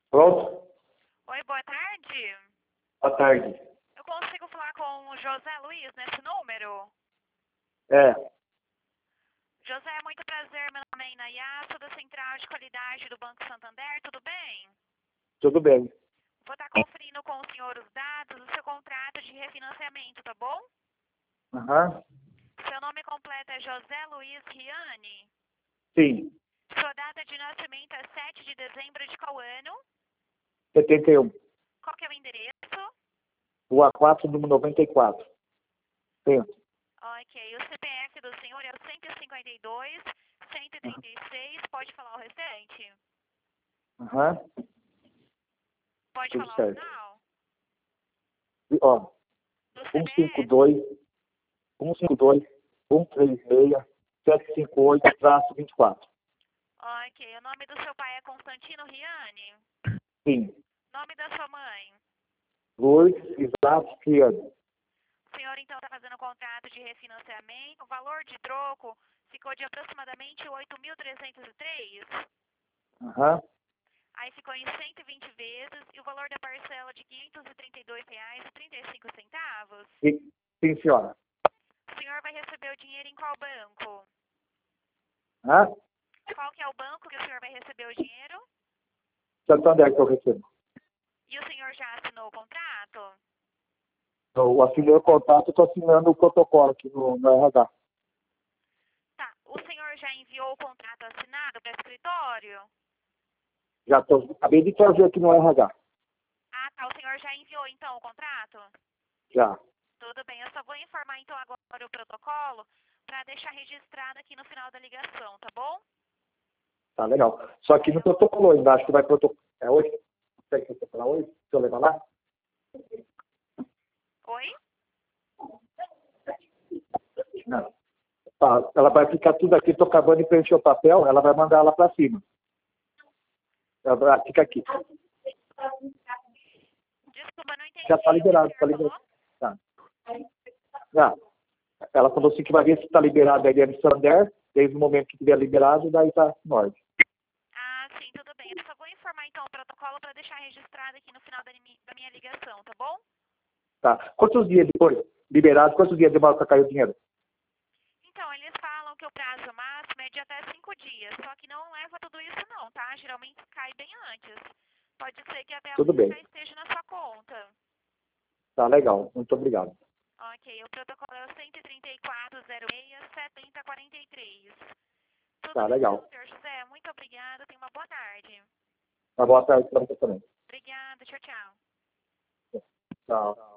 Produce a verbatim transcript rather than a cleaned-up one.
Pronto? Oi, boa tarde. Boa tarde. Eu consigo falar com o José Luiz nesse número? É, José, muito prazer. Meu nome é Inayá, sou da Central de Qualidade do Banco Santander. Tudo bem? tudo bem. Vou estar conferindo com o senhor os dados do seu contrato de refinanciamento, tá bom? Aham. Seu nome completo é José Luiz Riani. Sim. Sua data de nascimento é sete de dezembro de qual ano? setenta e um. Qual que é o endereço? Rua quatro, número noventa e quatro. Sim. Ok, o C P F do senhor é o cento e cinquenta e dois, cento e trinta e seis. Pode falar o restante? Aham. Pode Tudo falar o certo. final? E, ó, Do um cinco C P F? dois, um cinco dois, um três seis, sete cinco oito, traço vinte e quatro. Ok, o nome do seu pai é Constantino Riani? Sim. Nome da sua mãe? Luiz Isaac Criano. O senhor então está fazendo um contrato de refinanciamento. O valor de troco ficou de aproximadamente oito mil trezentos e três. Aham. Aí ficou em cento e vinte vezes e o valor da parcela de quinhentos e trinta e dois reais e trinta e cinco centavos. Sim, sim, senhora. O senhor vai receber o dinheiro em qual banco? Hã? Qual que é o banco que o senhor vai receber o dinheiro? Santander que eu recebo. E o senhor já assinou o contrato? Eu assinei o contato, estou assinando o protocolo aqui no, no R H. Tá. O senhor já enviou o contrato assinado para o escritório? Já tô, acabei de fazer aqui no R H. Ah, tá. O senhor já enviou então o contrato? Já. Tudo bem. Eu só vou informar então agora o protocolo para deixar registrado aqui no final da ligação, tá bom? Tá legal. Só que no protocolo ainda, acho que vai protocolo. É hoje? Tem que protocolar hoje? Deixa eu levar lá? Oi? Não. Tá, ela vai ficar tudo aqui, tô acabando de preencher o papel, ela vai mandar ela para cima. Ela vai- fica aqui. Desculpa, não entendi. Já tá O que o liberado, tá senhor liberado. falou? Tá. Já. Ela falou assim que vai ver se tá liberado a Eliane Sander, desde o momento que tiver liberado, daí tá em ordem. Ah, sim, tudo bem. Eu só vou informar então o protocolo para deixar registrado aqui no final da, mi- da minha ligação, tá bom? Tá. Quantos dias depois, liberado, quantos dias demora para cair o dinheiro? Então, eles falam que o prazo máximo é de até cinco dias, só que não leva tudo isso não, tá? Geralmente cai bem antes. Pode ser que até Tudo amanhã bem. já esteja na sua conta. Tá legal. Muito obrigado. Ok, o protocolo é o cento e trinta e quatro, zero seis, setenta, quarenta e três. Tudo Tá bem então, legal. senhor José? Muito obrigada, tenha uma boa tarde. Uma boa tarde para você também. Obrigada, tchau, tchau. Tchau.